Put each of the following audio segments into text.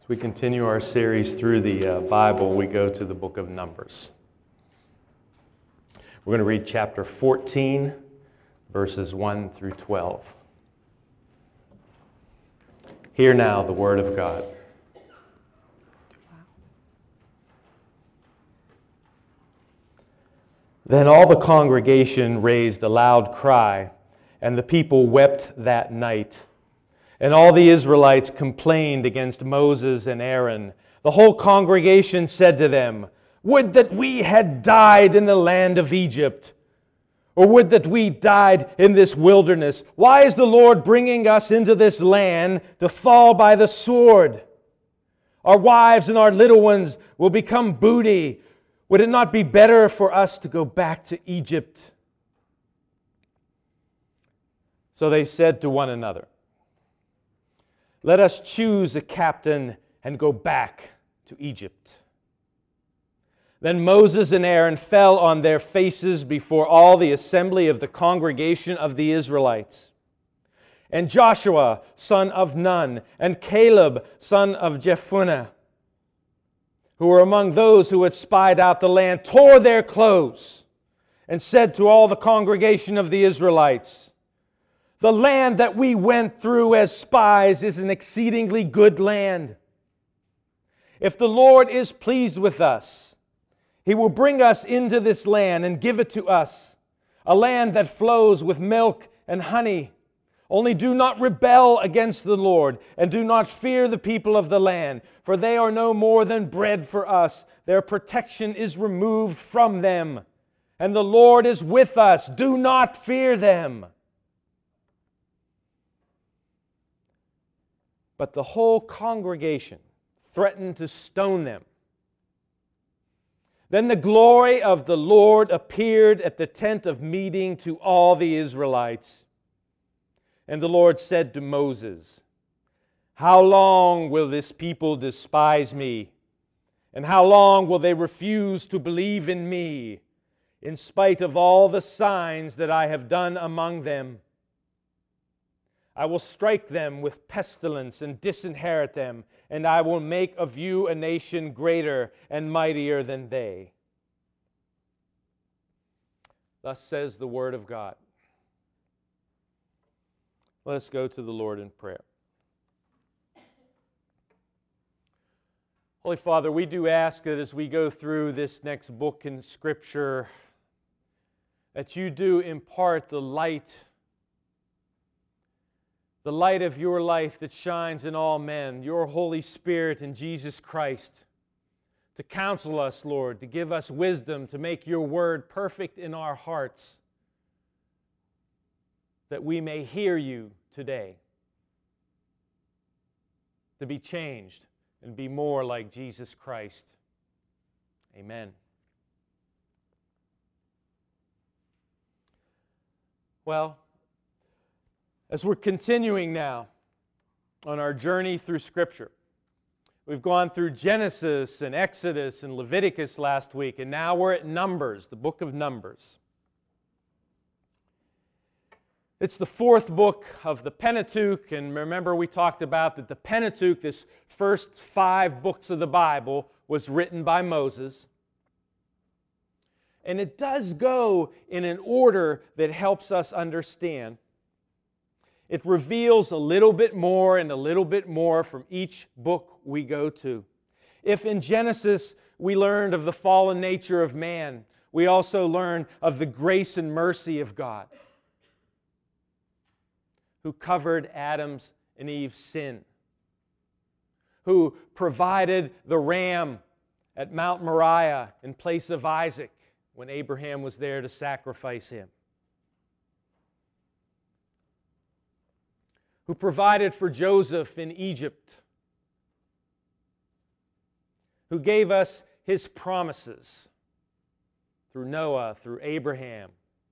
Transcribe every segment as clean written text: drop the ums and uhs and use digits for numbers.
As we continue our series through the Bible, we go to the book of Numbers. We're going to read chapter 14, verses 1 through 12. Hear now the word of God. Then all the congregation raised a loud cry, and the people wept that night. And all the Israelites complained against Moses and Aaron. The whole congregation said to them, "Would that we had died in the land of Egypt, or would that we died in this wilderness. Why is the Lord bringing us into this land to fall by the sword? Our wives and our little ones will become booty. Would it not be better for us to go back to Egypt?" So they said to one another, "Let us choose a captain and go back to Egypt." Then Moses and Aaron fell on their faces before all the assembly of the congregation of the Israelites. And Joshua, son of Nun, and Caleb, son of Jephunneh, who were among those who had spied out the land, tore their clothes and said to all the congregation of the Israelites, "The land that we went through as spies is an exceedingly good land. If the Lord is pleased with us, He will bring us into this land and give it to us, a land that flows with milk and honey. Only do not rebel against the Lord, and do not fear the people of the land, for they are no more than bread for us. Their protection is removed from them, and the Lord is with us. Do not fear them." But the whole congregation threatened to stone them. Then the glory of the Lord appeared at the tent of meeting to all the Israelites. And the Lord said to Moses, "How long will this people despise me? And how long will they refuse to believe in me, in spite of all the signs that I have done among them? I will strike them with pestilence and disinherit them, and I will make of you a nation greater and mightier than they." Thus says the word of God. Let us go to the Lord in prayer. Holy Father, we do ask that as we go through this next book in Scripture, that you do impart the light of your life that shines in all men, your Holy Spirit in Jesus Christ, to counsel us, Lord, to give us wisdom, to make your word perfect in our hearts, that we may hear you today, to be changed and be more like Jesus Christ. Amen. Well, as we're continuing now on our journey through Scripture, we've gone through Genesis and Exodus and Leviticus last week, and now we're at Numbers, the book of Numbers. It's the fourth book of the Pentateuch, and remember we talked about that the Pentateuch, this first 5 books of the Bible, was written by Moses. And it does go in an order that helps us understand. It reveals a little bit more and a little bit more from each book we go to. If in Genesis we learned of the fallen nature of man, we also learn of the grace and mercy of God, who covered Adam's and Eve's sin, who provided the ram at Mount Moriah in place of Isaac when Abraham was there to sacrifice him, who provided for Joseph in Egypt, who gave us His promises through Noah, through Abraham,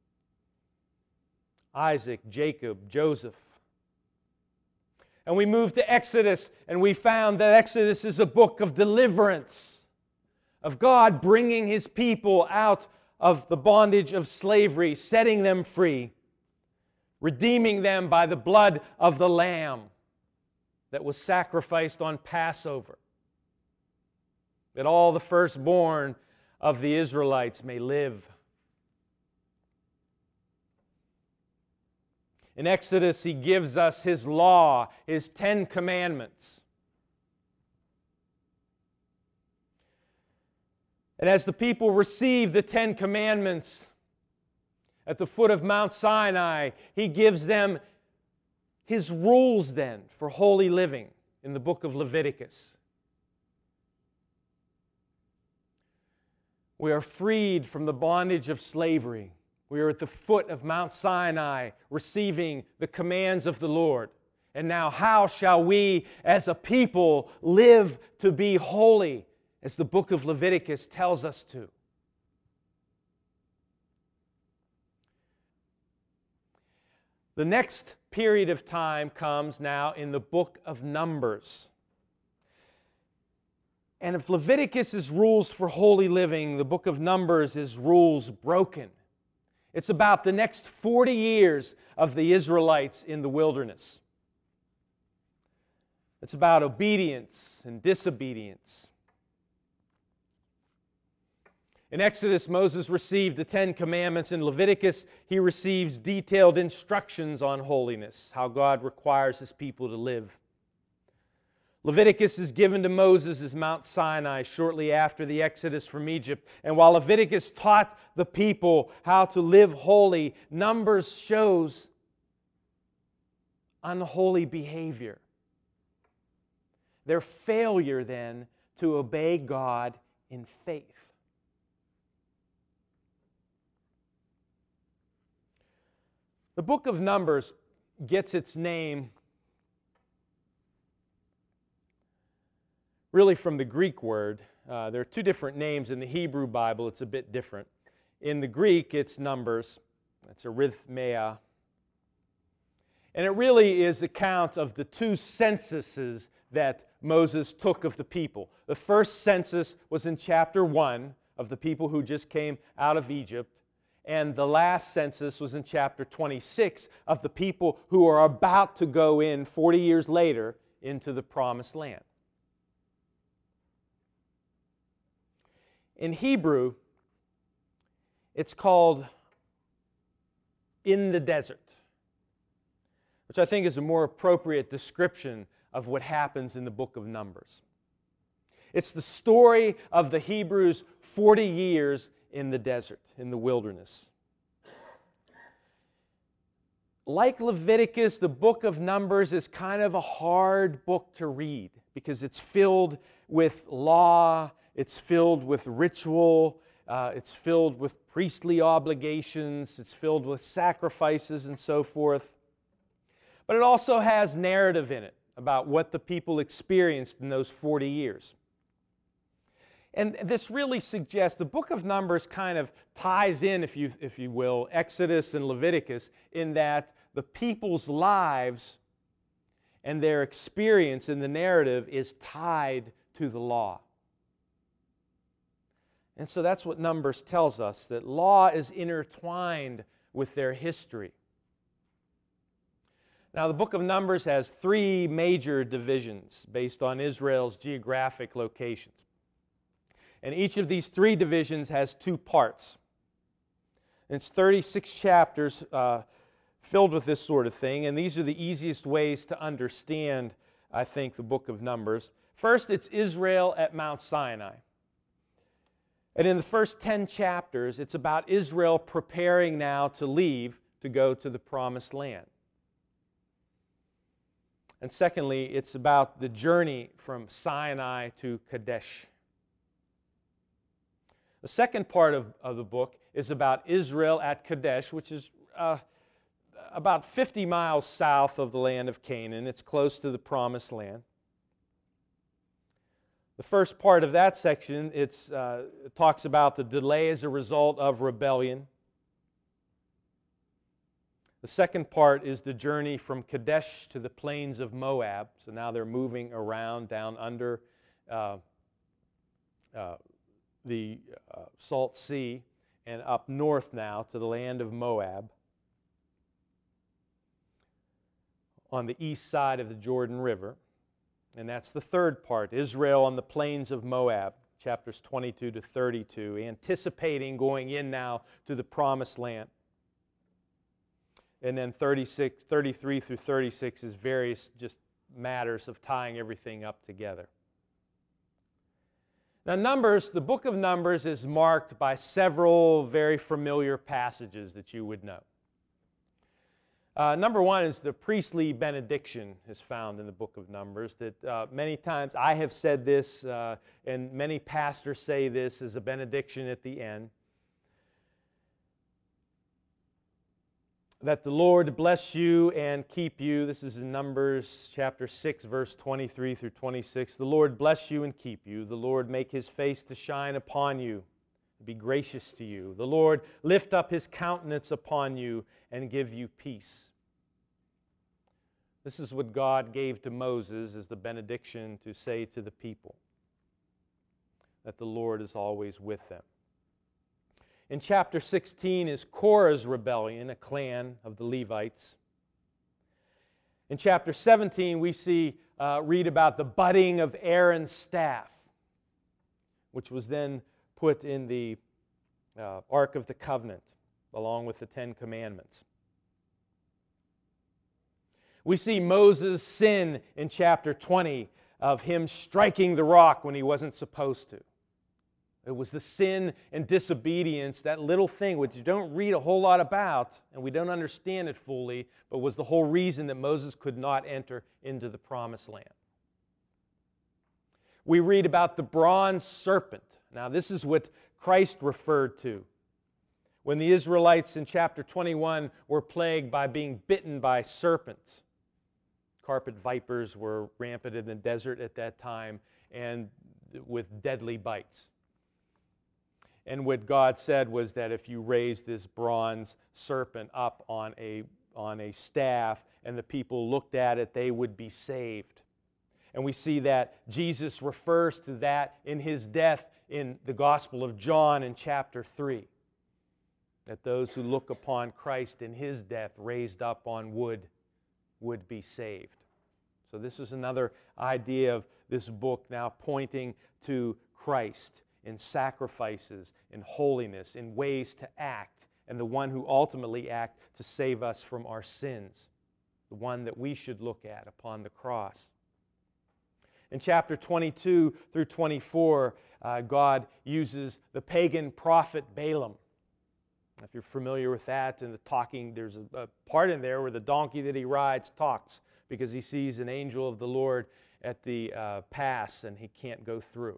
Isaac, Jacob, Joseph. And we moved to Exodus, and we found that Exodus is a book of deliverance, of God bringing His people out of the bondage of slavery, setting them free, redeeming them by the blood of the Lamb that was sacrificed on Passover. that all the firstborn of the Israelites may live. In Exodus, He gives us His law, His 10 commandments. And as the people receive the 10 commandments at the foot of Mount Sinai, He gives them His rules then for holy living in the book of Leviticus. We are freed from the bondage of slavery. We are at the foot of Mount Sinai receiving the commands of the Lord. And now how shall we as a people live to be holy, as the book of Leviticus tells us to? The next period of time comes now in the book of Numbers. And if Leviticus is rules for holy living, the book of Numbers is rules broken. It's about the next 40 years of the Israelites in the wilderness. It's about obedience and disobedience. In Exodus, Moses received the 10 commandments. In Leviticus, he receives detailed instructions on holiness, how God requires His people to live. Leviticus is given to Moses as Mount Sinai shortly after the Exodus from Egypt. And while Leviticus taught the people how to live holy, Numbers shows unholy behavior. Their failure then to obey God in faith. The book of Numbers gets its name really from the Greek word. There are two different names in the Hebrew Bible. It's a bit different. In the Greek, it's numbers. It's arithmeia. And it really is account of the two censuses that Moses took of the people. The first census was in chapter 1 of the people who just came out of Egypt. And the last census was in chapter 26 of the people who are about to go in 40 years later into the Promised Land. In Hebrew, it's called in the desert, which I think is a more appropriate description of what happens in the book of Numbers. It's the story of the Hebrews' 40 years in the desert, in the wilderness. Like Leviticus, the book of Numbers is kind of a hard book to read because it's filled with law, it's filled with ritual, it's filled with priestly obligations, it's filled with sacrifices and so forth. But it also has narrative in it about what the people experienced in those 40 years. And this really suggests the book of Numbers kind of ties in, if you will, Exodus and Leviticus, in that the people's lives and their experience in the narrative is tied to the law. And so that's what Numbers tells us, that law is intertwined with their history. Now, the book of Numbers has 3 major divisions based on Israel's geographic locations. And each of these 3 divisions has 2 parts. And it's 36 chapters filled with this sort of thing, and these are the easiest ways to understand, I think, the book of Numbers. First, it's Israel at Mount Sinai. And in the first 10 chapters, it's about Israel preparing now to leave to go to the Promised Land. And secondly, it's about the journey from Sinai to Kadesh. The second part of the book is about Israel at Kadesh, which is about 50 miles south of the land of Canaan. It's close to the Promised Land. The first part of that section, it talks about the delay as a result of rebellion. The second part is the journey from Kadesh to the plains of Moab. So now they're moving around down under the Salt Sea and up north now to the land of Moab on the east side of the Jordan River. And that's the third part, Israel on the plains of Moab, chapters 22 to 32, anticipating going in now to the promised land. And then 33 through 36 is various just matters of tying everything up together. Now, Numbers, the book of Numbers is marked by several very familiar passages that you would know. Number one is the priestly benediction is found in the book of Numbers. That many times I have said this, and many pastors say this as a benediction at the end. That the Lord bless you and keep you. This is in Numbers chapter 6, verse 23 through 26. The Lord bless you and keep you. The Lord make His face to shine upon you, be gracious to you. The Lord lift up His countenance upon you and give you peace. This is what God gave to Moses as the benediction to say to the people, that the Lord is always with them. In chapter 16 is Korah's rebellion, a clan of the Levites. In chapter 17 we read about the budding of Aaron's staff, which was then put in the Ark of the Covenant, along with the Ten Commandments. We see Moses' sin in chapter 20 of him striking the rock when he wasn't supposed to. It was the sin and disobedience, that little thing which you don't read a whole lot about, and we don't understand it fully, but was the whole reason that Moses could not enter into the promised land. We read about the bronze serpent. Now, this is what Christ referred to. When the Israelites in chapter 21 were plagued by being bitten by serpents. Carpet vipers were rampant in the desert at that time, and with deadly bites. And what God said was that if you raised this bronze serpent up on a staff and the people looked at it, they would be saved. And we see that Jesus refers to that in His death in the Gospel of John in chapter 3. That those who look upon Christ in His death raised up on wood would be saved. So this is another idea of this book now pointing to Christ in sacrifices, in holiness, in ways to act, and the one who ultimately acted to save us from our sins, the one that we should look at upon the cross. In chapter 22 through 24, God uses the pagan prophet Balaam. If you're familiar with that, and the talking, there's a part in there where the donkey that he rides talks because he sees an angel of the Lord at the pass and he can't go through.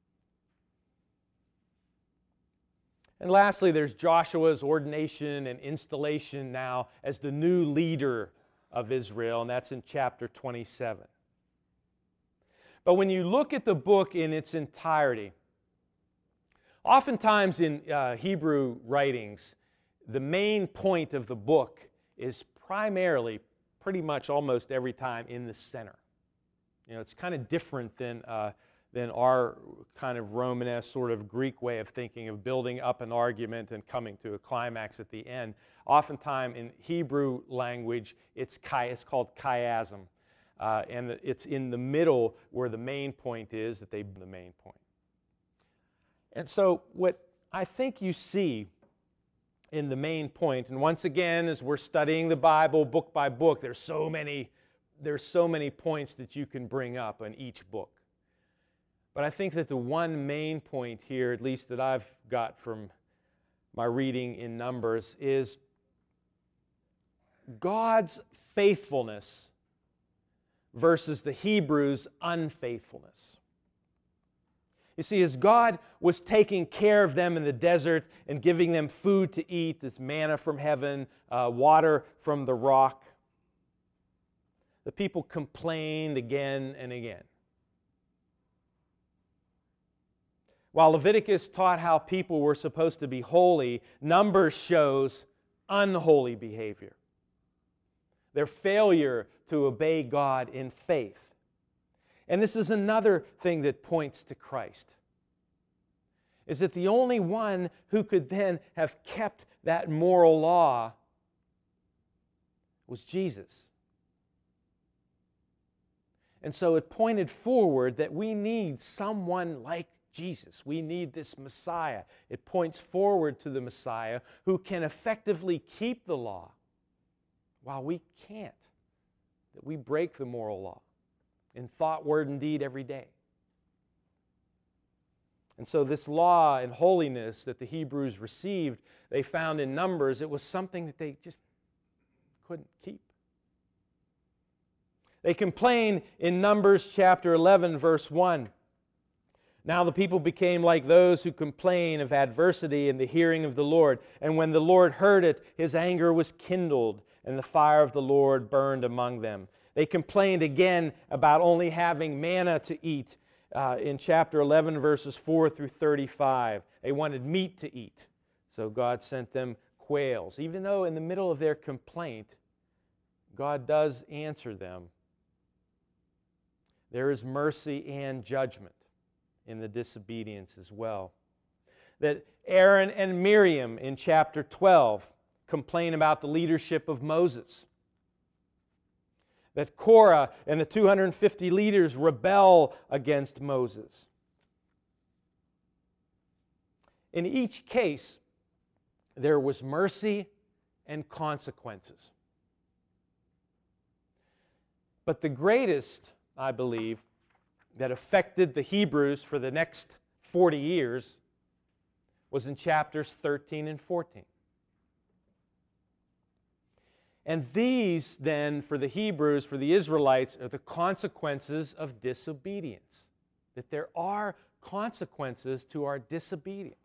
And lastly, there's Joshua's ordination and installation now as the new leader of Israel, and that's in chapter 27. But when you look at the book in its entirety, oftentimes in Hebrew writings, the main point of the book is primarily, pretty much almost every time, in the center. You know, it's kind of different than our kind of Romanesque sort of Greek way of thinking of building up an argument and coming to a climax at the end. Oftentimes in Hebrew language, it's called chiasm. And it's in the middle where the main point is, that they the main point. And so what I think you see in the main point, and once again, as we're studying the Bible book by book, there's so many points that you can bring up in each book. But I think that the one main point here, at least that I've got from my reading in Numbers, is God's faithfulness versus the Hebrews' unfaithfulness. You see, as God was taking care of them in the desert and giving them food to eat, this manna from heaven, water from the rock, the people complained again and again. While Leviticus taught how people were supposed to be holy, Numbers shows unholy behavior. Their failure to obey God in faith. And this is another thing that points to Christ. Is that the only one who could then have kept that moral law was Jesus. And so it pointed forward that we need someone like Jesus. We need this Messiah. It points forward to the Messiah who can effectively keep the law while we can't, that we break the moral law in thought, word, and deed every day. And so this law and holiness that the Hebrews received, they found in Numbers, it was something that they just couldn't keep. They complain in Numbers chapter 11, verse 1. Now the people became like those who complain of adversity in the hearing of the Lord. And when the Lord heard it, His anger was kindled, and the fire of the Lord burned among them. They complained again about only having manna to eat in chapter 11, verses 4 through 35. They wanted meat to eat. So God sent them quails. Even though in the middle of their complaint, God does answer them. There is mercy and judgment in the disobedience as well. That Aaron and Miriam in chapter 12 complain about the leadership of Moses. That Korah and the 250 leaders rebel against Moses. In each case, there was mercy and consequences. But the greatest, I believe, that affected the Hebrews for the next 40 years was in chapters 13 and 14. And these, then, for the Hebrews, for the Israelites, are the consequences of disobedience. That there are consequences to our disobedience.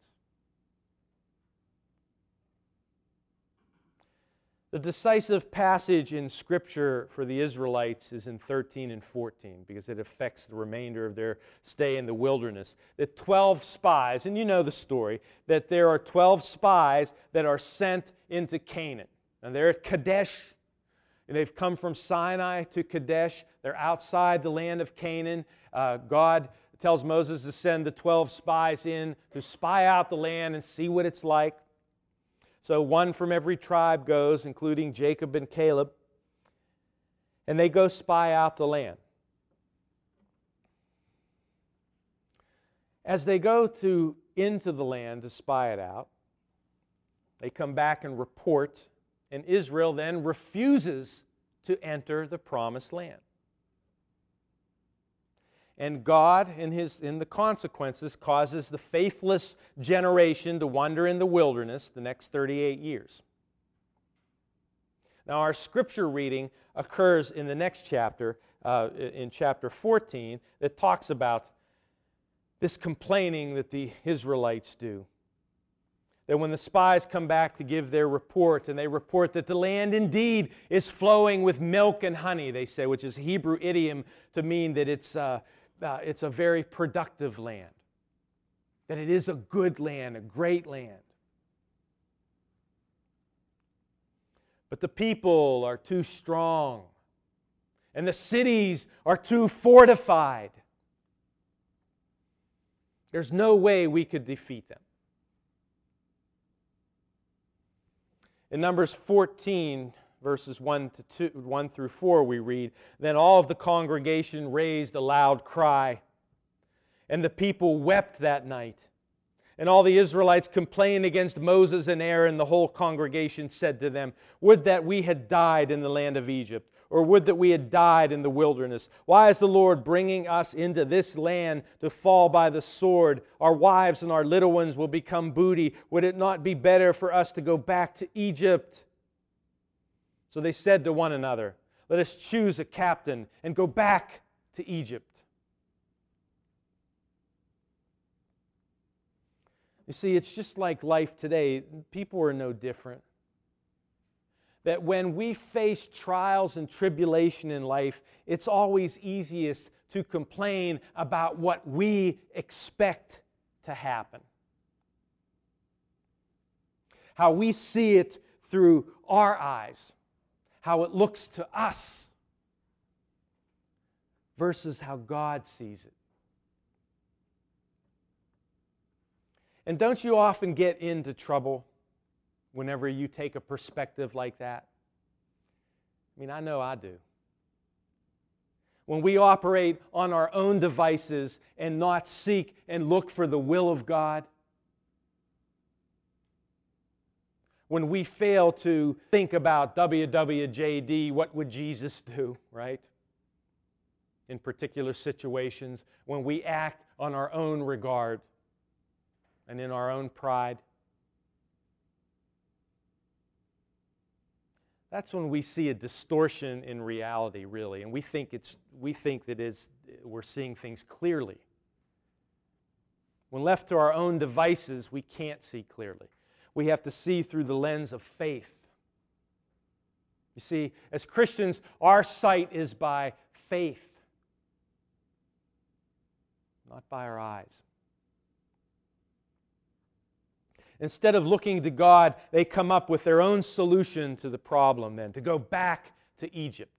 The decisive passage in Scripture for the Israelites is in 13 and 14 because it affects the remainder of their stay in the wilderness. The 12 spies, and you know the story, that there are 12 spies that are sent into Canaan. And they're at Kadesh. And they've come from Sinai to Kadesh. They're outside the land of Canaan. God tells Moses to send the 12 spies in to spy out the land and see what it's like. So one from every tribe goes, including Jacob and Caleb. And they go spy out the land. As they go into the land to spy it out, they come back and report. And Israel then refuses to enter the promised land. And God, in the consequences, causes the faithless generation to wander in the wilderness the next 38 years. Now, our scripture reading occurs in the next chapter, in chapter 14, that talks about this complaining that the Israelites do. That when the spies come back to give their report, and they report that the land indeed is flowing with milk and honey, they say, which is a Hebrew idiom to mean that it's a very productive land. That it is a good land, a great land. But the people are too strong, and the cities are too fortified. There's no way we could defeat them. In Numbers 14, verses 1 through 4, we read, Then all of the congregation raised a loud cry, and the people wept that night. And all the Israelites complained against Moses and Aaron. The whole congregation said to them, Would that we had died in the land of Egypt, or would that we had died in the wilderness. Why is the Lord bringing us into this land to fall by the sword? Our wives and our little ones will become booty. Would it not be better for us to go back to Egypt? So they said to one another, Let us choose a captain and go back to Egypt. You see, it's just like life today. People are no different. That when we face trials and tribulation in life, it's always easiest to complain about what we expect to happen. How we see it through our eyes. How it looks to us versus how God sees it. And don't you often get into trouble whenever you take a perspective like that? I mean, I know I do. when we operate on our own devices and not seek and look for the will of God, when we fail to think about WWJD, what would Jesus do, right? In particular situations, when we act on our own regard and in our own pride, that's when we see a distortion in reality, really, and we think that we're seeing things clearly. When left to our own devices, we can't see clearly. We have to see through the lens of faith. You see, as Christians, our sight is by faith, not by our eyes. Instead of looking to God, they come up with their own solution to the problem then, to go back to Egypt.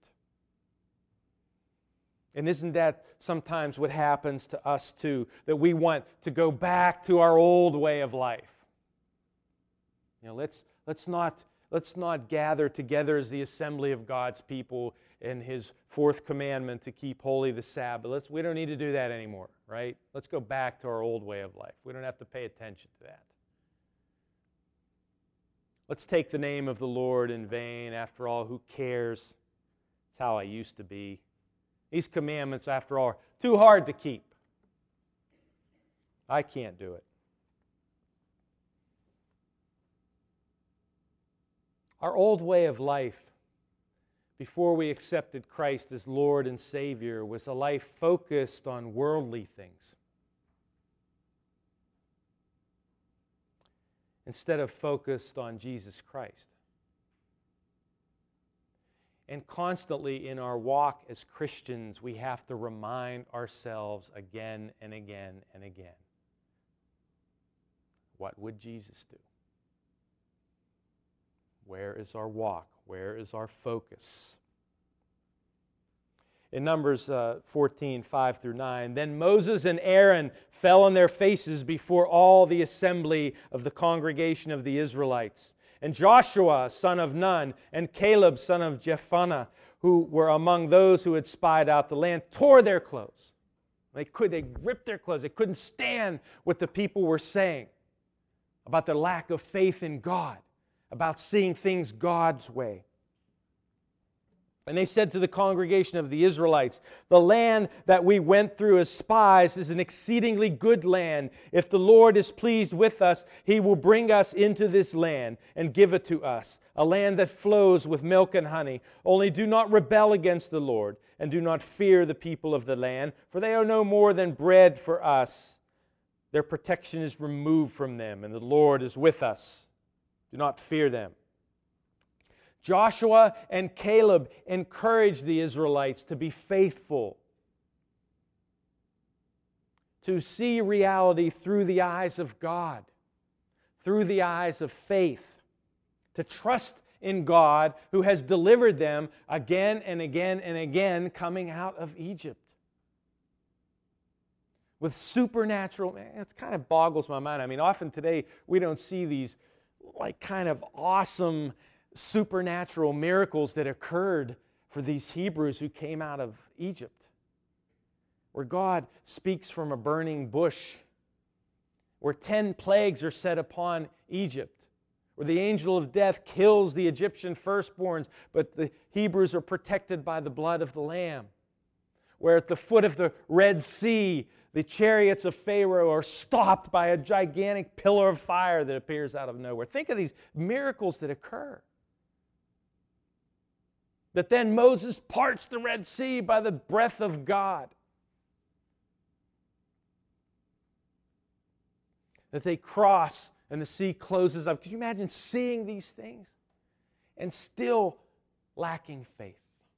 And isn't that sometimes what happens to us too? That we want to go back to our old way of life. You know, let's not gather together as the assembly of God's people in His fourth commandment to keep holy the Sabbath. We don't need to do that anymore, right? Let's go back to our old way of life. We don't have to pay attention to that. Let's take the name of the Lord in vain. After all, who cares? It's how I used to be. These commandments, after all, are too hard to keep. I can't do it. Our old way of life, before we accepted Christ as Lord and Savior, was a life focused on worldly things, instead of focused on Jesus Christ. And constantly in our walk as Christians, we have to remind ourselves again and again and again, what would Jesus do? Where is our walk? Where is our focus? In Numbers 14, 5 through 9, then Moses and Aaron fell on their faces before all the assembly of the congregation of the Israelites. And Joshua, son of Nun, and Caleb, son of Jephunneh, who were among those who had spied out the land, tore their clothes. They ripped their clothes. They couldn't stand what the people were saying about their lack of faith in God, about seeing things God's way. And they said to the congregation of the Israelites, the land that we went through as spies is an exceedingly good land. If the Lord is pleased with us, He will bring us into this land and give it to us, a land that flows with milk and honey. Only do not rebel against the Lord, and do not fear the people of the land, for they are no more than bread for us. Their protection is removed from them, and the Lord is with us. Do not fear them. Joshua and Caleb encouraged the Israelites to be faithful, to see reality through the eyes of God, through the eyes of faith, to trust in God who has delivered them again and again and again coming out of Egypt. With supernatural, it kind of boggles my mind. I mean, often today we don't see these kind of awesome supernatural miracles that occurred for these Hebrews who came out of Egypt, where God speaks from a burning bush, where 10 plagues are set upon Egypt, where the angel of death kills the Egyptian firstborns, but the Hebrews are protected by the blood of the Lamb, where at the foot of the Red Sea, the chariots of Pharaoh are stopped by a gigantic pillar of fire that appears out of nowhere. Think of these miracles that occur. That then Moses parts the Red Sea by the breath of God. That they cross and the sea closes up. Can you imagine seeing these things and still lacking faith?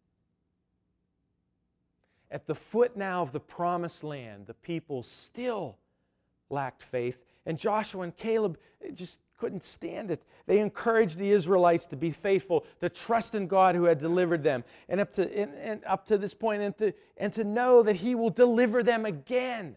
At the foot now of the promised land, the people still lacked faith. And Joshua and Caleb just couldn't stand it. They encouraged the Israelites to be faithful, to trust in God who had delivered them, and up to this point, and to know that He will deliver them again.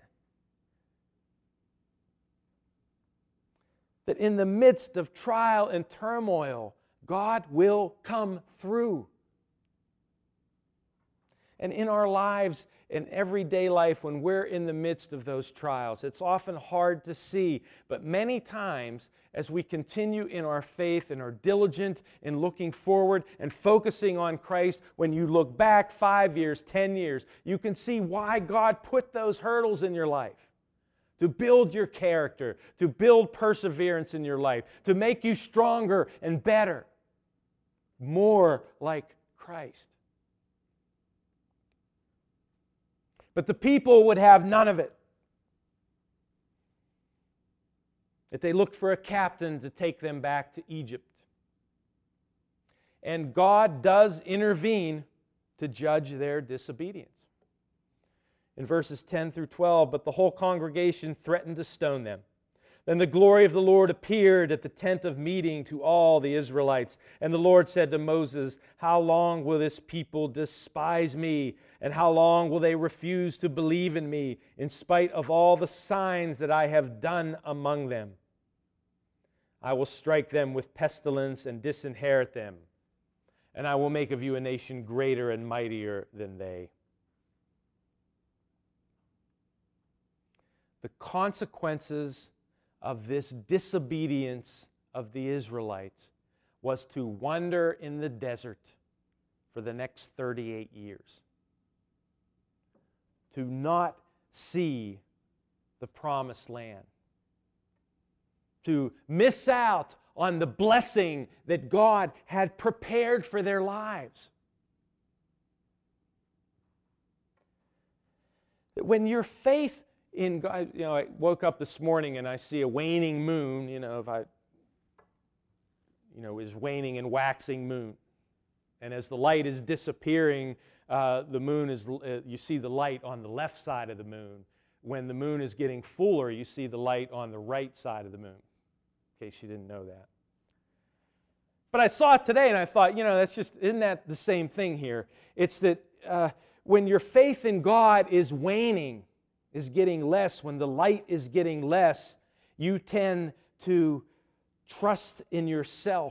That in the midst of trial and turmoil, God will come through. And in our lives, in everyday life, when we're in the midst of those trials, it's often hard to see. But many times, as we continue in our faith and are diligent in looking forward and focusing on Christ, when you look back 5 years, 10 years, you can see why God put those hurdles in your life. To build your character, to build perseverance in your life, to make you stronger and better, more like Christ. But the people would have none of it. That they looked for a captain to take them back to Egypt. And God does intervene to judge their disobedience. In verses 10 through 12, but the whole congregation threatened to stone them. Then the glory of the Lord appeared at the tent of meeting to all the Israelites. And the Lord said to Moses, how long will this people despise me? And how long will they refuse to believe in me, in spite of all the signs that I have done among them? I will strike them with pestilence and disinherit them. And I will make of you a nation greater and mightier than they. The consequences of this disobedience of the Israelites was to wander in the desert for the next 38 years. To not see the promised land. To miss out on the blessing that God had prepared for their lives. When your faith in God, I woke up this morning and I see a waning moon, is waning and waxing moon. And as the light is disappearing, the moon is, you see the light on the left side of the moon. When the moon is getting fuller, you see the light on the right side of the moon. In case you didn't know that. But I saw it today and I thought, isn't that the same thing here? It's that when your faith in God is waning, is getting less, when the light is getting less, you tend to trust in yourself.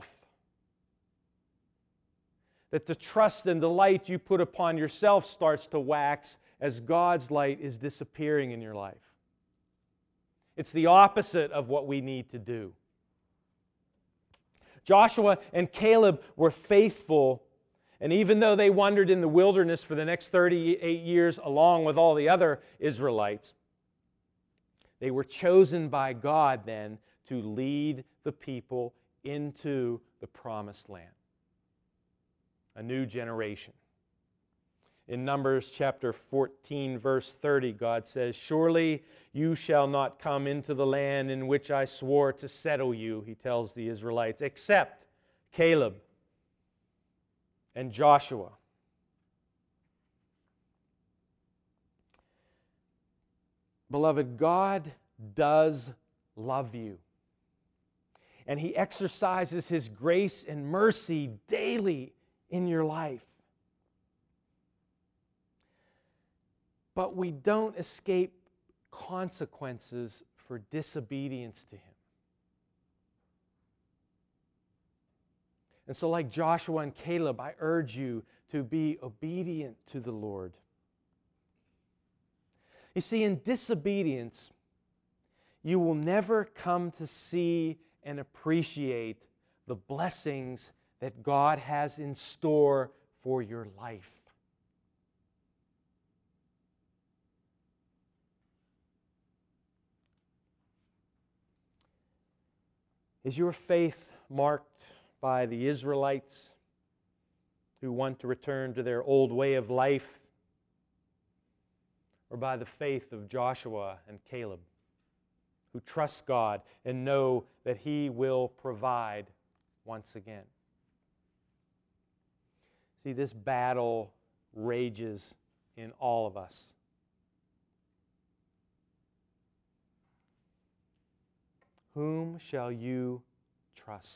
That the trust and the light you put upon yourself starts to wax as God's light is disappearing in your life. It's the opposite of what we need to do. Joshua and Caleb were faithful, and even though they wandered in the wilderness for the next 38 years along with all the other Israelites, they were chosen by God then to lead the people into the promised land. A new generation. In Numbers chapter 14, verse 30, God says, surely you shall not come into the land in which I swore to settle you, he tells the Israelites, except Caleb and Joshua. Beloved, God does love you. And He exercises His grace and mercy daily in your life. But we don't escape consequences for disobedience to Him. And so like Joshua and Caleb, I urge you to be obedient to the Lord. You see, in disobedience, you will never come to see and appreciate the blessings that God has in store for your life. Is your faith marked by the Israelites who want to return to their old way of life, or by the faith of Joshua and Caleb, who trust God and know that He will provide once again? See, this battle rages in all of us. Whom shall you trust?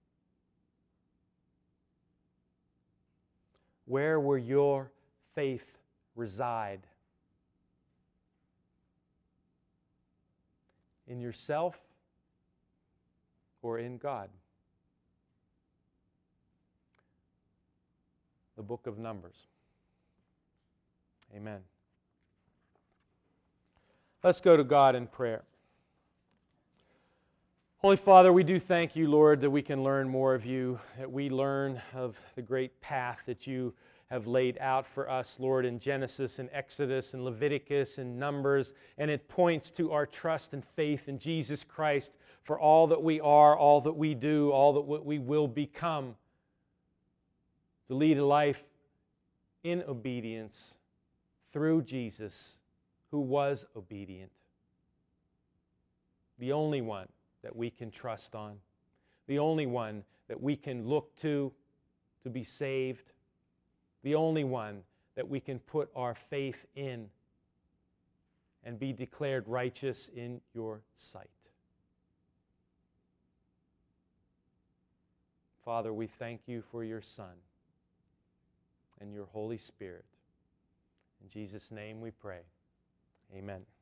Where will your faith reside? In yourself or in God? The book of Numbers. Amen. Let's go to God in prayer. Holy Father, we do thank you, Lord, that we can learn more of you, that we learn of the great path that you have laid out for us, Lord, in Genesis and Exodus and Leviticus and Numbers, and it points to our trust and faith in Jesus Christ for all that we are, all that we do, all that we will become, to lead a life in obedience through Jesus, who was obedient, the only one that we can trust on, the only one that we can look to be saved, the only one that we can put our faith in and be declared righteous in your sight. Father, we thank you for your Son and your Holy Spirit. In Jesus' name we pray. Amen.